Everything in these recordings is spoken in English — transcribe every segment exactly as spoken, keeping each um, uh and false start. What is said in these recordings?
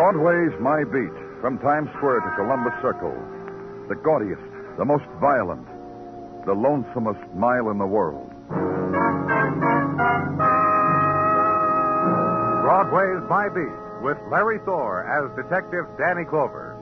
Broadway's My Beat, from Times Square to Columbus Circle. The gaudiest, the most violent, the lonesomest mile in the world. Broadway's My Beat, with Larry Thor as Detective Danny Clover.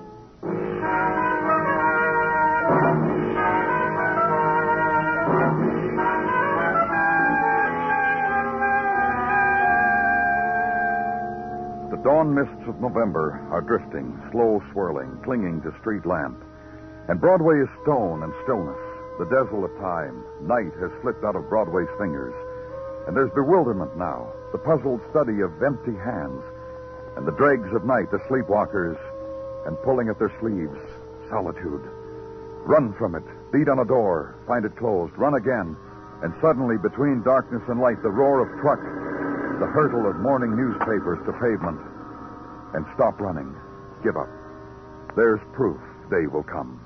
The dawn mists of November are drifting, slow swirling, clinging to street lamp. And Broadway is stone and stillness, the desolate time. Night has slipped out of Broadway's fingers. And there's bewilderment now, the puzzled study of empty hands, and the dregs of night, the sleepwalkers, and pulling at their sleeves, solitude. Run from it, beat on a door, find it closed, run again, and suddenly, between darkness and light, the roar of truck, the hurtle of morning newspapers to pavement, and stop running, give up. There's proof day will come.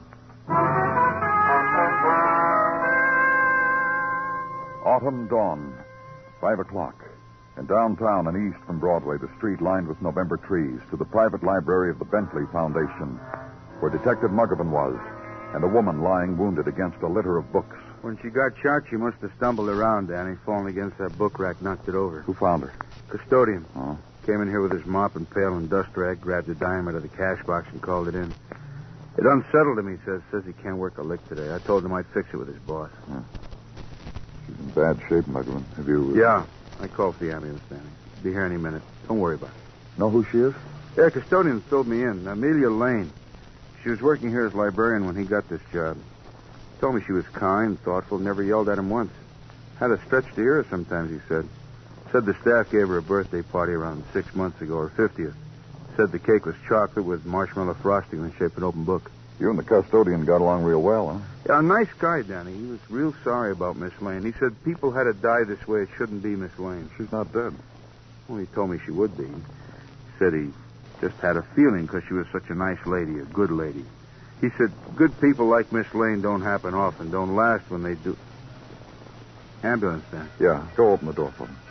Autumn dawn, five o'clock. In downtown and east from Broadway, the street lined with November trees, to the private library of the Bentley Foundation, where Detective Muggavan was, and a woman lying wounded against a litter of books. When she got shot, she must have stumbled around, Danny, falling against that book rack, knocked it over. Who found her? Custodian. Oh. Came in here with his mop and pail and dust rag, grabbed a dime out of the cash box and called it in. It unsettled him, he says. Says he can't work a lick today. I told him I'd fix it with his boss. Yeah. She's in bad shape, Muggavan. Have you... Uh... Yeah. I called for the ambulance, Danny. Be here any minute. Don't worry about it. Know who she is? Yeah, custodian filled me in. Amelia Lane. She was working here as librarian when he got this job. Told me she was kind, thoughtful, never yelled at him once. Had a stretch to hear her sometimes, he said. Said the staff gave her a birthday party around six months ago, her fiftieth. Said the cake was chocolate with marshmallow frosting in the shape of an open book. You and the custodian got along real well, huh? Yeah, a nice guy, Danny. He was real sorry about Miss Lane. He said people had to die this way. It shouldn't be Miss Lane. She's not dead. Well, he told me she would be. He said he just had a feeling because she was such a nice lady, a good lady. He said good people like Miss Lane don't happen often, don't last when they do. Ambulance, Dan. Yeah, go open the door for them.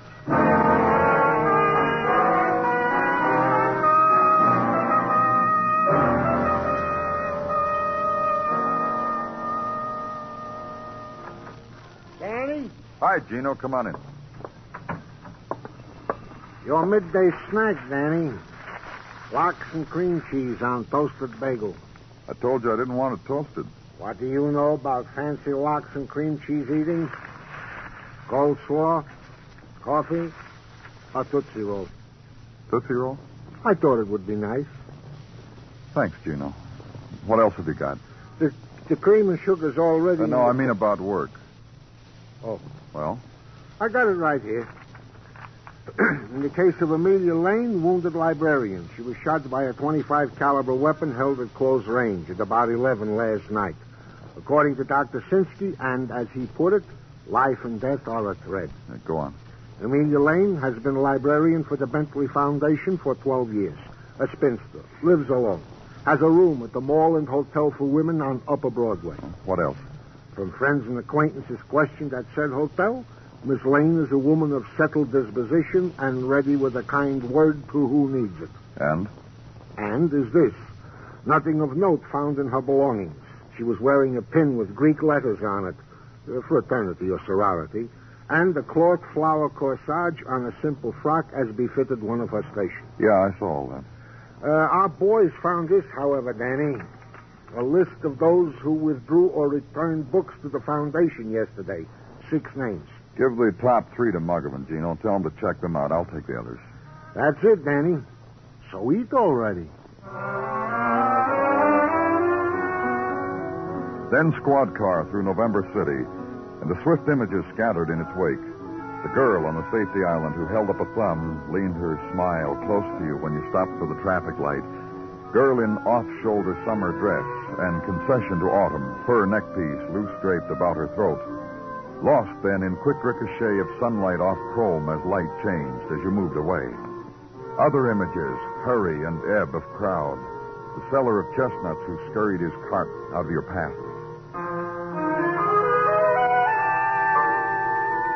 Danny? Hi, Gino. Come on in. Your midday snack, Danny. Lox and cream cheese on toasted bagel. I told you I didn't want it toasted. What do you know about fancy lox and cream cheese eating? Coleslaw? Coffee? Or Tootsie Roll? Tootsie Roll? I thought it would be nice. Thanks, Gino. What else have you got? The, the cream and sugar's already... Uh, no, I mean about work. Oh. Well? I got it right here. In the case of Amelia Lane, wounded librarian. She was shot by a twenty-five caliber weapon held at close range at about eleven last night. According to Doctor Sinsky, and as he put it, life and death are a thread. Uh, go on. Amelia Lane has been a librarian for the Bentley Foundation for twelve years. A spinster. Lives alone. Has a room at the Mall and Hotel for Women on Upper Broadway. What else? From friends and acquaintances questioned at said hotel, Miss Lane is a woman of settled disposition and ready with a kind word to who needs it. And? And is this. Nothing of note found in her belongings. She was wearing a pin with Greek letters on it, uh, fraternity or sorority, and a cloth flower corsage on a simple frock as befitted one of her station. Yeah, I saw all that. Uh, our boys found this, however, Danny. A list of those who withdrew or returned books to the foundation yesterday. Six names. Give the top three to Muggavan, Gino. Tell him to check them out. I'll take the others. That's it, Danny. So eat already. Then squad car through November City, and the swift images scattered in its wake. The girl on the safety island who held up a thumb leaned her smile close to you when you stopped for the traffic light. Girl in off-shoulder summer dress and concession to autumn, fur neckpiece loose draped about her throat. Lost then in quick ricochet of sunlight off chrome as light changed as you moved away. Other images, hurry and ebb of crowd. The seller of chestnuts who scurried his cart out of your path.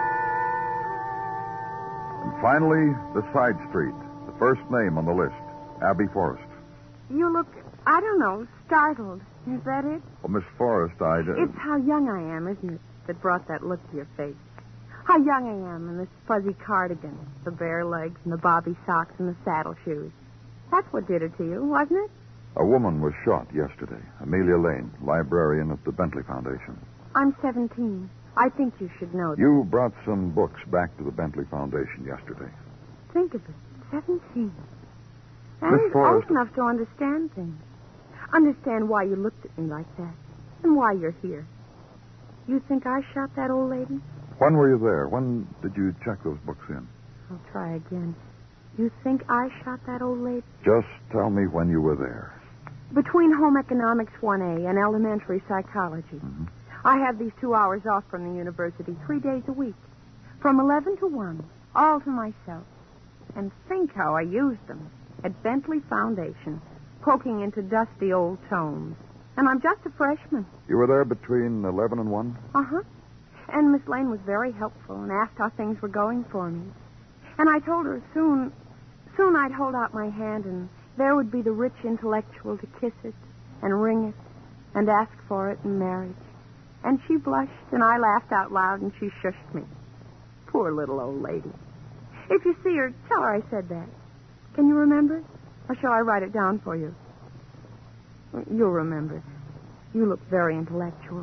And finally, the side street, the first name on the list. Abby Forrest. You look, I don't know, startled. Is that it? Well, Miss Forrest, I... Uh... It's how young I am, isn't it, that brought that look to your face. How young I am in this fuzzy cardigan, the bare legs and the bobby socks and the saddle shoes. That's what did it to you, wasn't it? A woman was shot yesterday. Amelia Lane, librarian at the Bentley Foundation. I'm seventeen. I think you should know that. You brought some books back to the Bentley Foundation yesterday. Think of it. Seventeen. And Miss he's Forrest... old enough to understand things. Understand why you looked at me like that. And why you're here. You think I shot that old lady? When were you there? When did you check those books in? I'll try again. You think I shot that old lady? Just tell me when you were there. Between Home Economics one A and Elementary Psychology. Mm-hmm. I have these two hours off from the university three days a week. From eleven to one, all to myself. And think how I used them. At Bentley Foundation, poking into dusty old tomes. And I'm just a freshman. You were there between eleven and one? Uh-huh. And Miss Lane was very helpful and asked how things were going for me. And I told her soon, soon I'd hold out my hand and there would be the rich intellectual to kiss it and ring it and ask for it in marriage. And she blushed and I laughed out loud and she shushed me. Poor little old lady. If you see her, tell her I said that. Can you remember it? Or shall I write it down for you? You'll remember it. You look very intellectual.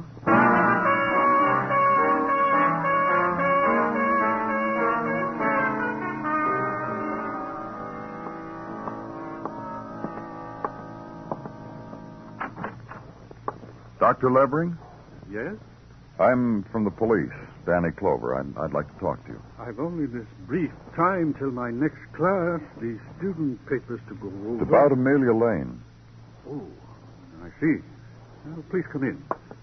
Doctor Levering? Yes? I'm from the police, Danny Clover. I'd, I'd like to talk to you. I've only this brief time till my next class, the student papers to go over. It's about Amelia Lane. Oh, I see. Well, please come in.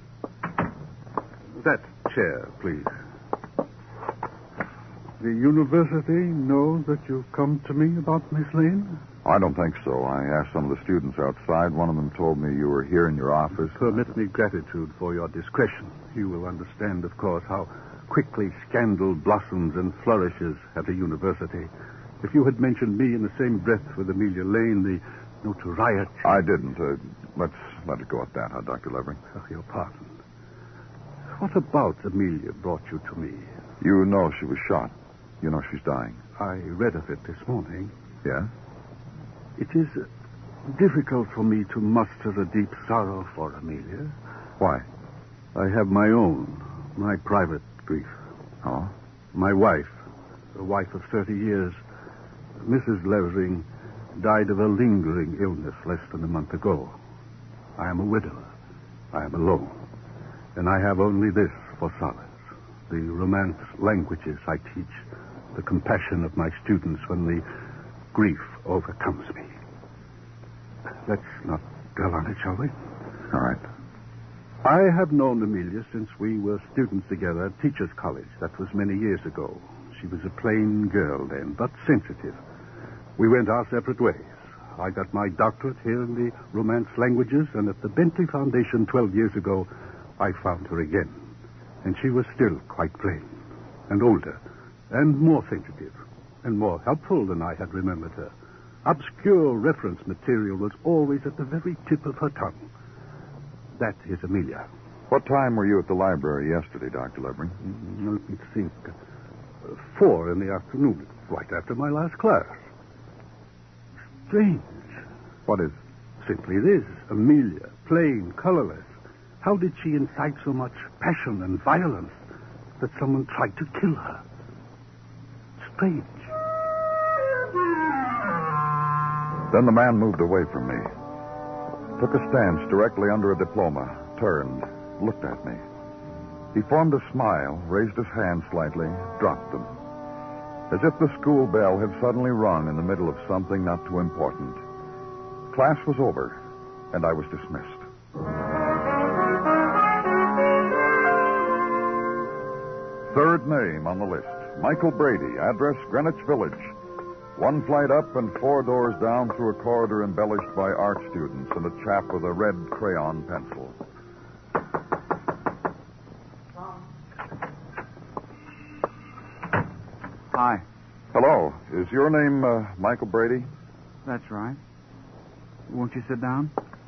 That chair, please. The university knows that you've come to me about Miss Lane? I don't think so. I asked some of the students outside. One of them told me you were here in your office. Permit me gratitude for your discretion. You will understand, of course, how quickly scandal blossoms and flourishes at a university. If you had mentioned me in the same breath with Amelia Lane, the notoriety... I didn't. Uh, let's let it go at that, huh, Doctor Levering? Oh, your pardon. What about Amelia brought you to me? You know she was shot. You know she's dying. I read of it this morning. Yeah? It is uh, difficult for me to muster a deep sorrow for Amelia. Why? I have my own, my private grief. Oh? My wife, a wife of thirty years, Missus Levering, died of a lingering illness less than a month ago. I am a widower. I am alone. And I have only this for solace. The Romance languages I teach, the compassion of my students when the grief overcomes me. Let's not dwell on it, shall we? All right. I have known Amelia since we were students together at Teachers College. That was many years ago. She was a plain girl then, but sensitive. We went our separate ways. I got my doctorate here in the Romance languages, and at the Bentley Foundation twelve years ago, I found her again. And she was still quite plain, and older, and more sensitive, and more helpful than I had remembered her. Obscure reference material was always at the very tip of her tongue. That is Amelia. What time were you at the library yesterday, Doctor Levering? Mm, let me think. Uh, four in the afternoon, right after my last class. Strange. What is? Simply this. Amelia, plain, colorless. How did she incite so much passion and violence that someone tried to kill her? Strange. Then the man moved away from me, took a stance directly under a diploma, turned, looked at me. He formed a smile, raised his hands slightly, dropped them. As if the school bell had suddenly rung in the middle of something not too important. Class was over, and I was dismissed. Third name on the list, Michael Brady, address Greenwich Village. One flight up and four doors down through a corridor embellished by art students and a chap with a red crayon pencil. Hi. Hello. Is your name uh, Michael Brady? That's right. Won't you sit down?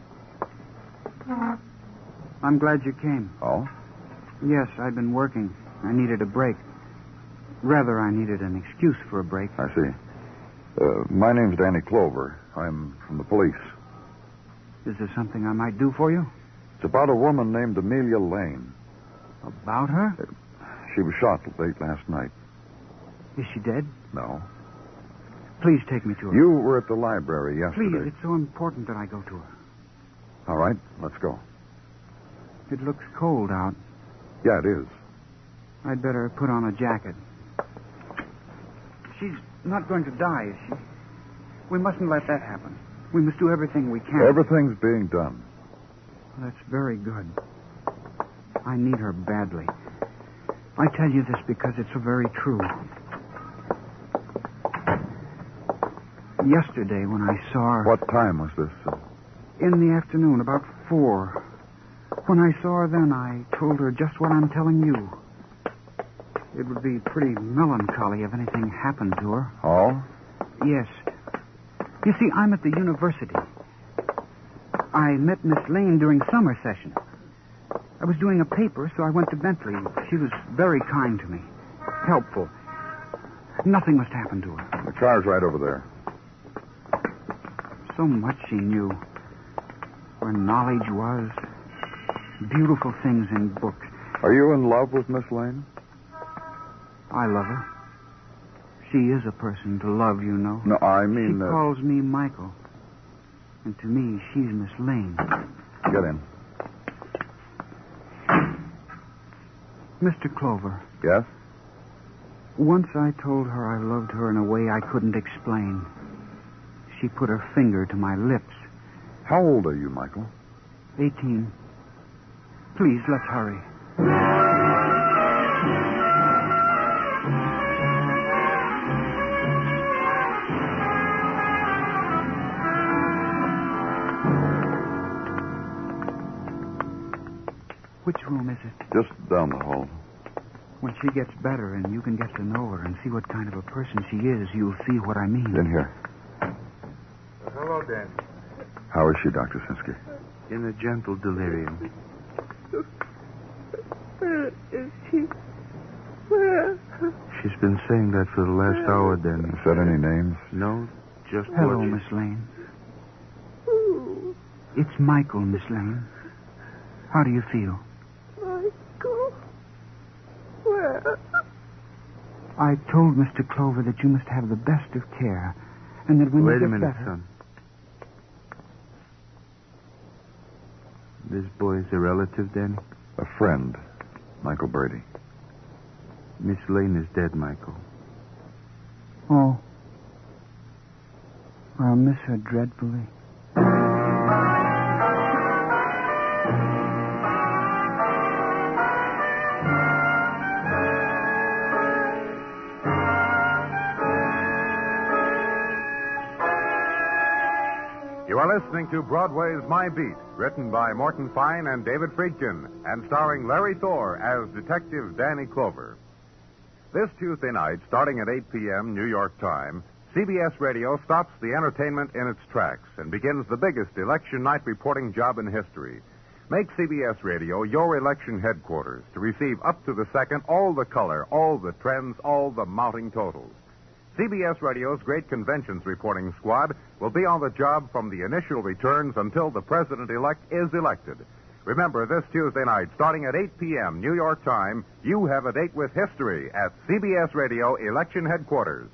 I'm glad you came. Oh? Yes, I'd been working. I needed a break. Rather, I needed an excuse for a break. I see. Uh, my name's Danny Clover. I'm from the police. Is there something I might do for you? It's about a woman named Amelia Lane. About her? Uh, she was shot late last night. Is she dead? No. Please take me to her. You were at the library yesterday. Please, it's so important that I go to her. All right, let's go. It looks cold out. Yeah, it is. I'd better put on a jacket. She's not going to die, is she? We mustn't let that happen. We must do everything we can. Everything's being done. That's very good. I need her badly. I tell you this because it's so very true. Yesterday when I saw her... What time was this? Uh, In the afternoon, about four. When I saw her then, I told her just what I'm telling you. It would be pretty melancholy if anything happened to her. Oh? Yes. You see, I'm at the university. I met Miss Lane during summer session. I was doing a paper, so I went to Bentley. She was very kind to me. Helpful. Nothing must happen to her. The car's right over there. So much she knew. Where knowledge was. Beautiful things in books. Are you in love with Miss Lane? I love her. She is a person to love, you know. No, I mean... She uh, calls me Michael. And to me, she's Miss Lane. Get in. Mister Clover. Yes? Once I told her I loved her in a way I couldn't explain. She put her finger to my lips. How old are you, Michael? Eighteen. Please, let's hurry. Which room is it? Just down the hall. When she gets better and you can get to know her and see what kind of a person she is, you'll see what I mean. In here. Hello, Dan. How is she, Doctor Sinsky? In a gentle delirium. Where is she? Where? She's been saying that for the last hour, Danny. Said any names? No, just Hello, what... Miss Lane. Who? It's Michael, Miss Lane. How do you feel? Michael? Where? I told Mister Clover that you must have the best of care, and that when Wait you get a minute, better... son. This boy is a relative, Danny? A friend, Michael Brady. Miss Lane is dead, Michael. Oh. I'll miss her dreadfully. You are listening to Broadway's My Beat, written by Morton Fine and David Friedkin, and starring Larry Thor as Detective Danny Clover. This Tuesday night, starting at eight p.m. New York time, C B S Radio stops the entertainment in its tracks and begins the biggest election night reporting job in history. Make C B S Radio your election headquarters to receive up to the second all the color, all the trends, all the mounting totals. C B S Radio's great conventions reporting squad will be on the job from the initial returns until the president-elect is elected. Remember, this Tuesday night, starting at eight p.m. New York time, you have a date with history at C B S Radio Election Headquarters.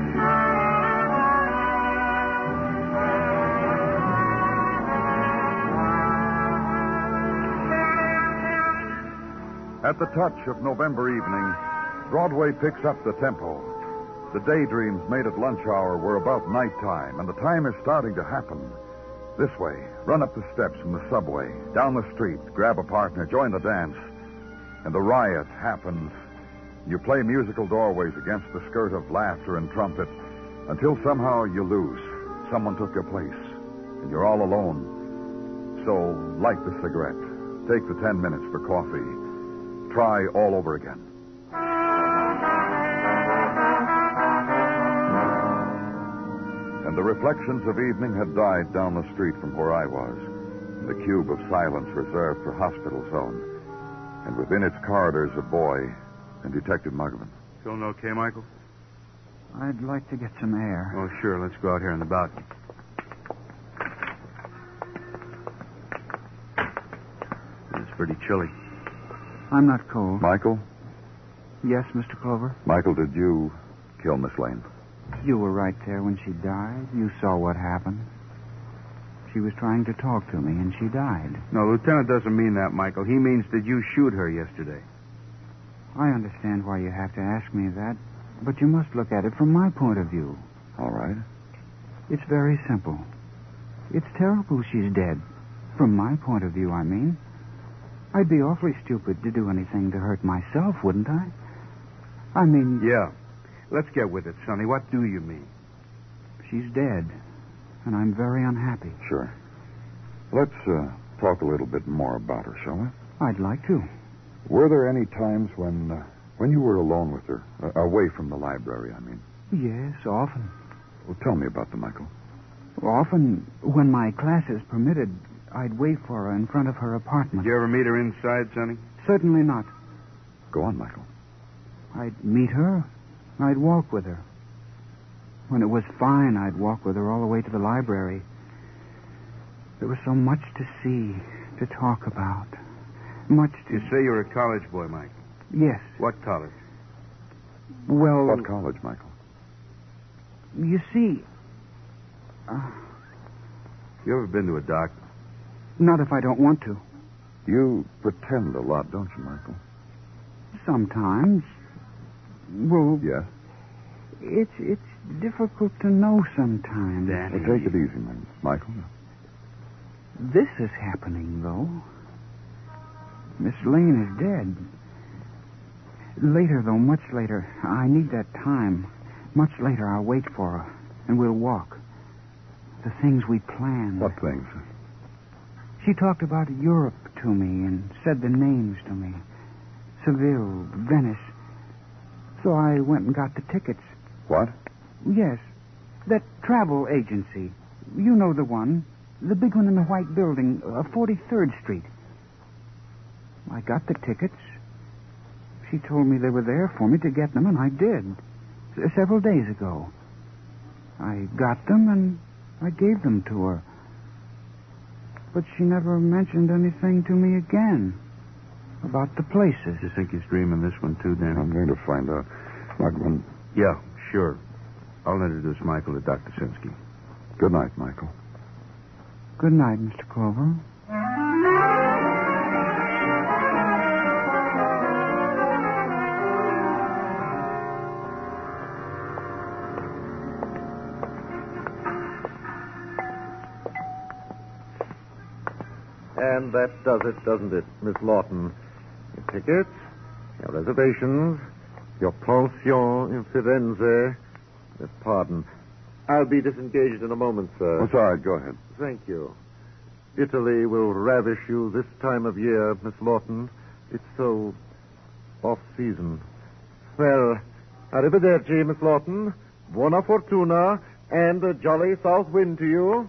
At the touch of November evening, Broadway picks up the tempo. The daydreams made at lunch hour were about nighttime, and the time is starting to happen. This way, run up the steps from the subway, down the street, grab a partner, join the dance. And the riot happens. You play musical doorways against the skirt of laughter and trumpet until somehow you lose. Someone took your place, and you're all alone. So, light the cigarette. Take the ten minutes for coffee. Try all over again. And and the reflections of evening had died down the street from where I was, in the cube of silence reserved for Hospital Zone. And within its corridors, a boy and Detective Muggavan. Feeling okay, Michael? I'd like to get some air. Oh, sure. Let's go out here in the balcony. It's pretty chilly. I'm not cold. Michael? Yes, Mister Clover? Michael, did you kill Miss Lane? You were right there when she died. You saw what happened. She was trying to talk to me, and she died. No, Lieutenant doesn't mean that, Michael. He means, did you shoot her yesterday? I understand why you have to ask me that, but you must look at it from my point of view. All right. It's very simple. It's terrible she's dead. From my point of view, I mean. I'd be awfully stupid to do anything to hurt myself, wouldn't I? I mean... Yeah. Let's get with it, Sonny. What do you mean? She's dead, and I'm very unhappy. Sure. Let's uh, talk a little bit more about her, shall we? I'd like to. Were there any times when uh, when you were alone with her, uh, away from the library, I mean? Yes, often. Well, tell me about them, Michael. Often, when my classes permitted, I'd wait for her in front of her apartment. Did you ever meet her inside, Sonny? Certainly not. Go on, Michael. I'd meet her. I'd walk with her. When it was fine, I'd walk with her all the way to the library. There was so much to see, to talk about. Much to... You say you're a college boy, Mike. Yes. What college? Well... What college, Michael? You see... Uh, You ever been to a doctor? not if I don't want to. You pretend a lot, don't you, Michael? Sometimes. Well... Yes? It's it's difficult to know sometimes. Danny. Well, take it easy, man. Michael. This is happening, though. Miss Lane is dead. Later, though, much later. I need that time. Much later, I'll wait for her, and we'll walk. The things we planned. What things? She talked about Europe to me and said the names to me. Seville, Venice. So I went and got the tickets. What? Yes. That travel agency. You know the one. The big one in the white building, uh, forty-third Street. I got the tickets. She told me they were there for me to get them, and I did. S- several days ago. I got them, and I gave them to her. But she never mentioned anything to me again about the places. You think he's dreaming this one, too, Danny? I'm going to find out. Michael, Yeah, sure. I'll introduce Michael to Doctor Sinsky. good night, Michael. Good night, Mister Clover. And that does it, doesn't it, Miss Lawton? Your tickets, your reservations, your pension in Firenze. Uh, Pardon. I'll be disengaged in a moment, sir. That's all right. Go ahead. Thank you. Italy will ravish you this time of year, Miss Lawton. It's so off-season. Well, arrivederci, Miss Lawton. Buona fortuna, and a jolly south wind to you.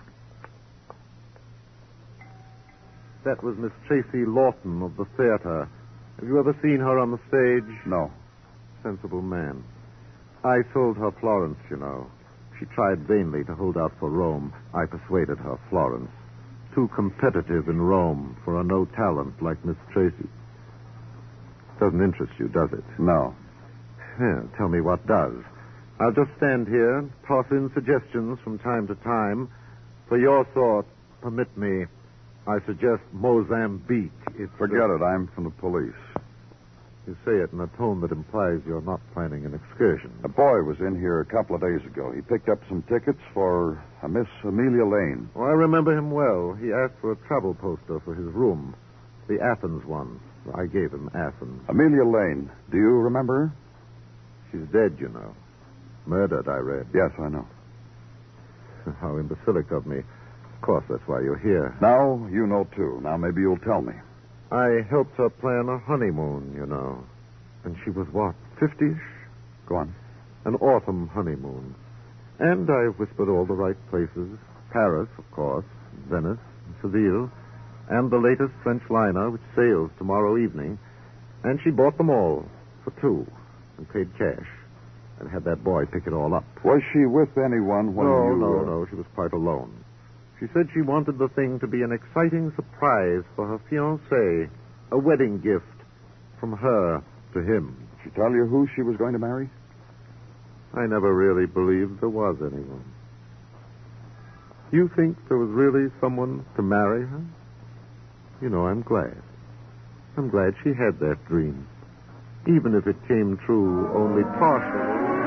That was Miss Tracy Lawton of the theater. Have you ever seen her on the stage? No. Sensible man. I sold her Florence, you know. She tried vainly to hold out for Rome. I persuaded her Florence. Too competitive in Rome for a no talent like Miss Tracy. Doesn't interest you, does it? No. Yeah, tell me what does. I'll just stand here and toss in suggestions from time to time. For your sort, permit me, I suggest Mozambique. It's Forget it. I'm from the police. You say it in a tone that implies you're not planning an excursion. A boy was in here a couple of days ago. He picked up some tickets for a Miss Amelia Lane. Oh, I remember him well. He asked for a travel poster for his room. The Athens one. I gave him Athens. Amelia Lane. Do you remember her? She's dead, you know. Murdered, I read. Yes, I know. How imbecilic of me. Of course, that's why you're here. Now you know, too. Now maybe you'll tell me. I helped her plan a honeymoon, you know. And she was what, fifty-ish? Go on. An autumn honeymoon. And I've whispered all the right places. Paris, of course, Venice, Seville, and the latest French liner, which sails tomorrow evening. And she bought them all for two and paid cash and had that boy pick it all up. Was she with anyone when no, you... No, uh... no, no. She was quite alone. She said she wanted the thing to be an exciting surprise for her fiancé, a wedding gift from her to him. Did she tell you who she was going to marry? I never really believed there was anyone. You think there was really someone to marry her? You know, I'm glad. I'm glad she had that dream, even if it came true only partially.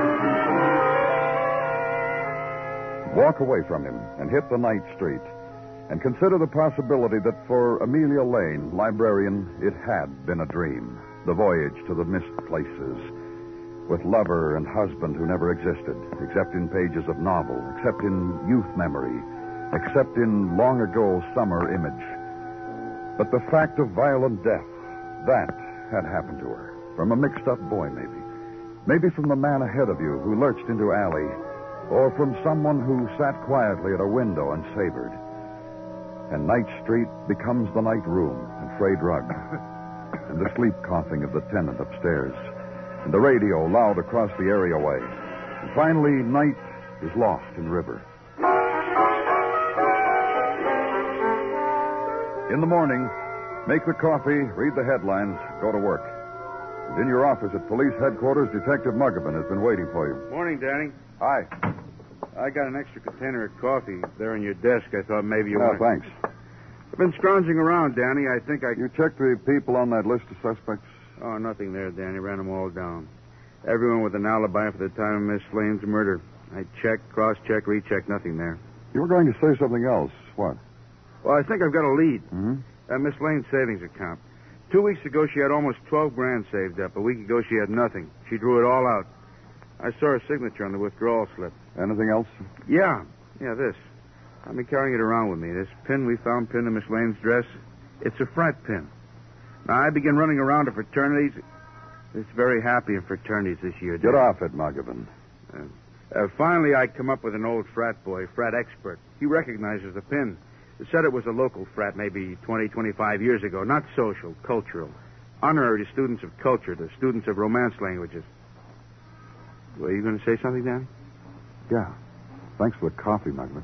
Walk away from him and hit the night street, and consider the possibility that for Amelia Lane, librarian, it had been a dream. The voyage to the mist places, with lover and husband who never existed, except in pages of novel, except in youth memory, except in long ago summer image. But the fact of violent death, that had happened to her. From a mixed-up boy, maybe. Maybe from the man ahead of you who lurched into alley, or from someone who sat quietly at a window and savored. And Night Street becomes the night room and frayed rug, and the sleep coughing of the tenant upstairs, and the radio loud across the areaway. And finally, night is lost in river. In the morning, make the coffee, read the headlines, go to work. And in your office at police headquarters, Detective Muggavan has been waiting for you. Morning, Danny. Hi. I got an extra container of coffee there on your desk. I thought maybe you No, wanted... thanks. I've been scrounging around, Danny. I think I... You checked the people on that list of suspects? Oh, nothing there, Danny. Ran them all down. Everyone with an alibi for the time of Miss Lane's murder. I checked, cross-checked, rechecked. Nothing there. You were going to say something else. What? Well, I think I've got a lead. Mm-hmm. Uh, Miss Lane's savings account. Two weeks ago, she had almost twelve grand saved up. A week ago, she had nothing. She drew it all out. I saw her signature on the withdrawal slip. Anything else? Yeah. Yeah, this. I've been carrying it around with me. This pin we found pinned to Miss Lane's dress, it's a frat pin. Now, I began running around to fraternities. It's very happy in fraternities this year. Get Dad. off it, Muggavan. Uh, uh, finally, I come up with an old frat boy, frat expert. He recognizes the pin. He said it was a local frat maybe twenty, twenty-five years ago. Not social, cultural. Honorary to students of culture, to students of romance languages. Were you going to say something, Dan? Yeah. Thanks for the coffee, Muggavan.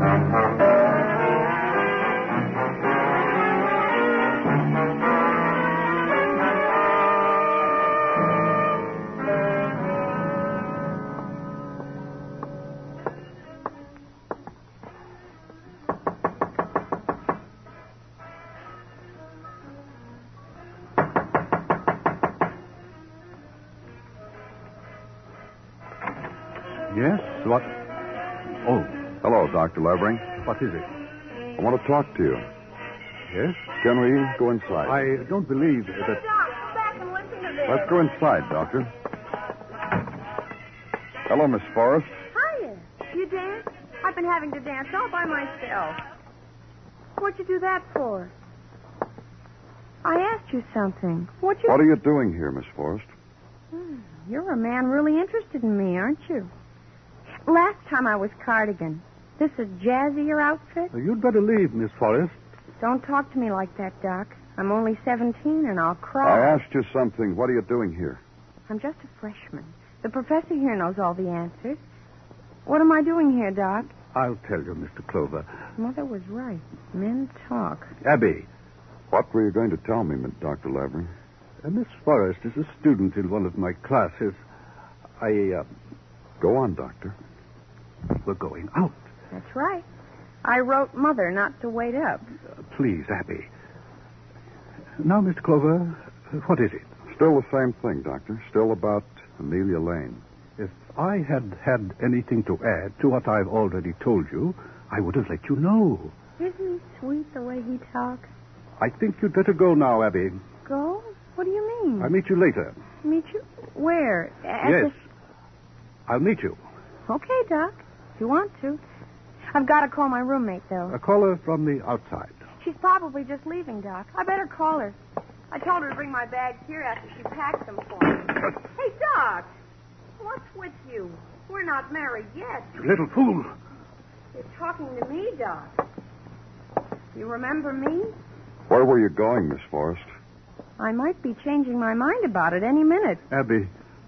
Yes? What? Oh, Hello, Doctor Levering. what is it? I want to talk to you. Yes? Can we go inside? I don't believe that... Doc, come back and listen to this. Let's go inside, Doctor. Hello, Miss Forrest. Hiya. You dance? I've been having to dance all by myself. What'd you do that for? I asked you something. What you... What are you doing here, Miss Forrest? Hmm, You're a man really interested in me, aren't you? Last time I was Cardigan. This a jazzier outfit? You'd better leave, Miss Forrest. Don't talk to me like that, Doc. I'm only seventeen and I'll I cry. asked you something. What are you doing here? I'm just a freshman. The professor here knows all the answers. What am I doing here, Doc? I'll tell you, Mister Clover. Mother was right. Men talk. Abby, What were you going to tell me, Doctor Levering? uh, Miss Forrest is a student in one of my classes. I, uh, Go on, Doctor. we're going out. That's right. I wrote Mother not to wait up. Uh, please, Abby. Now, Mister Clover, uh, what is it? Still the same thing, Doctor. Still about Amelia Lane. If I had had anything to add to what I've already told you, I would have let you know. Isn't he sweet the way he talks? I think you'd better go now, Abby. Go? What do you mean? I'll meet you later. Meet you? Where? At yes. I'll meet you. the- Okay, Doc. If you want to. I've got to call my roommate, though. A caller from the outside. She's probably just leaving, Doc. I better call her. I told her to bring my bags here after she packed them for me. Hey, Doc. What's with you? We're not married yet. You little fool. You're talking to me, Doc. You remember me? Where were you going, Miss Forrest? I might be changing my mind about it any minute. Abby.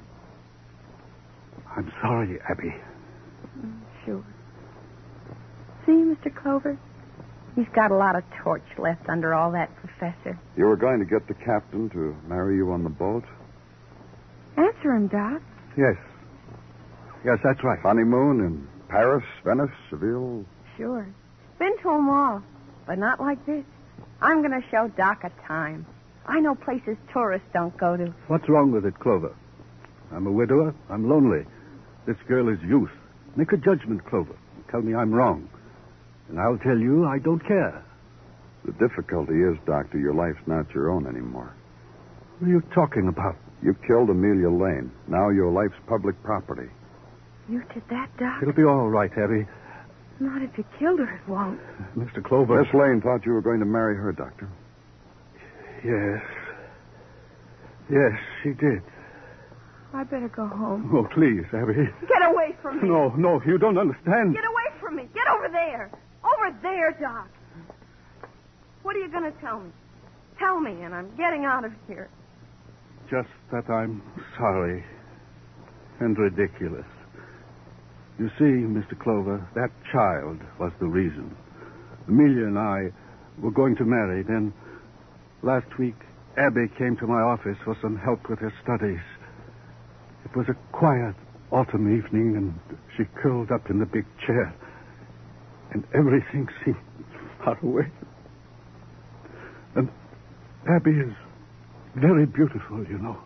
I'm sorry, Abby. Mm, sure. See, Mister Clover? He's got a lot of torch left under all that, Professor. You were going to get the captain to marry you on the boat? Answer him, Doc. Yes. Yes, that's right. Honeymoon in Paris, Venice, Seville? Sure. Been to 'em all, but not like this. I'm going to show Doc a time. I know places tourists don't go to. What's wrong with it, Clover? I'm a widower. I'm lonely. This girl is youth. Make a judgment, Clover. Tell me I'm wrong. And I'll tell you I don't care. The difficulty is, Doctor, your life's not your own anymore. What are you talking about? You killed Amelia Lane. Now your life's public property. You did that, Doc? It'll be all right, Abby. Not if you killed her, it won't. Mister Clover. Miss Lane thought you were going to marry her, Doctor. Yes. Yes, she did. I better go home. Oh, please, Abby. Get away from me. No, no, you don't understand. Get away from me. Get over there. Over there, Doc. What are you going to tell me? Tell me, and I'm getting out of here. Just that I'm sorry and ridiculous. You see, Mister Clover, that child was the reason. Amelia and I were going to marry. Then last week, Abby came to my office for some help with her studies. It was a quiet autumn evening, and she curled up in the big chair. And everything seemed far away. And Abby is very beautiful, you know.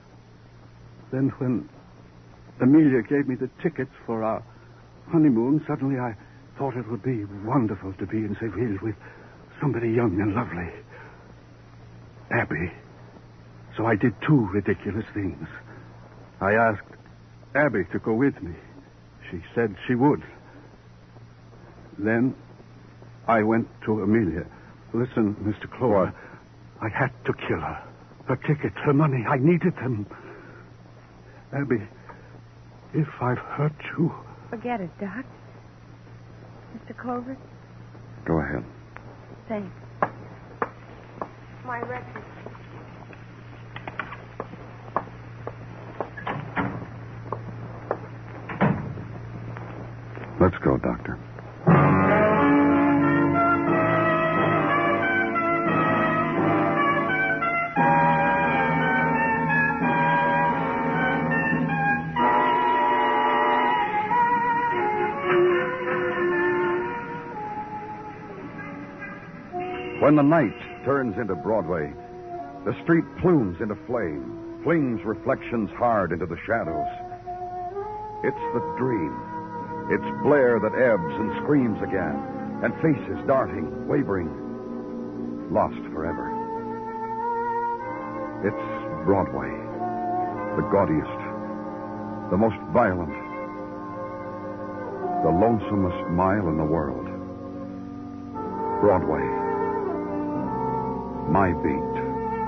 Then when Amelia gave me the tickets for our honeymoon, suddenly I thought it would be wonderful to be in Seville with somebody young and lovely. Abby. So I did two ridiculous things. I asked Abby to go with me. She said she would. Then I went to Amelia. Listen, Mister Clover, I had to kill her. Her tickets, her money, I needed them. Abby, if I've hurt you... Forget it, Doc. Mister Clover? Go ahead. Thanks. My record. Let's go, Doctor. When the night turns into Broadway, the street plumes into flame, flings reflections hard into the shadows. It's the dream. It's Blair that ebbs and screams again, and faces darting, wavering, lost forever. It's Broadway, the gaudiest, the most violent, the lonesomest mile in the world. Broadway. My beat.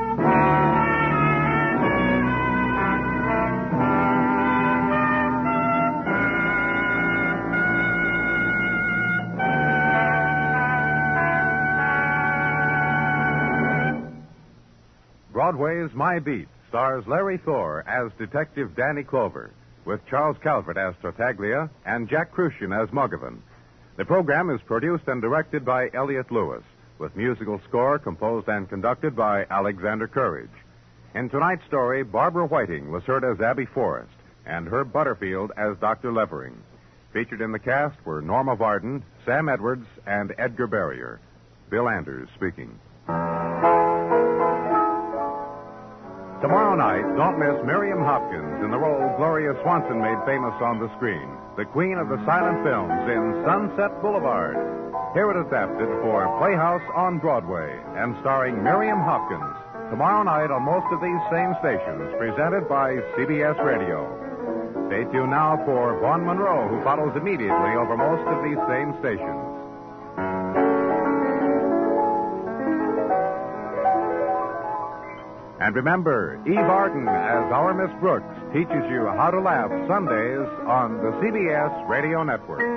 Broadway's My Beat stars Larry Thor as Detective Danny Clover, with Charles Calvert as Tartaglia and Jack Crucian as Muggavan. The program is produced and directed by Elliott Lewis, with musical score composed and conducted by Alexander Courage. In tonight's story, Barbara Whiting was heard as Abby Forrest and Herb Butterfield as Doctor Levering. Featured in the cast were Norma Varden, Sam Edwards, and Edgar Barrier. Bill Anders speaking. Tomorrow night, don't miss Miriam Hopkins in the role Gloria Swanson made famous on the screen, the queen of the silent films in Sunset Boulevard. Hear it adapted for Playhouse on Broadway and starring Miriam Hopkins. Tomorrow night on most of these same stations, presented by C B S Radio. Stay tuned now for Vaughn Monroe, who follows immediately over most of these same stations. And remember, Eve Arden as our Miss Brooks teaches you how to laugh Sundays on the C B S Radio Network.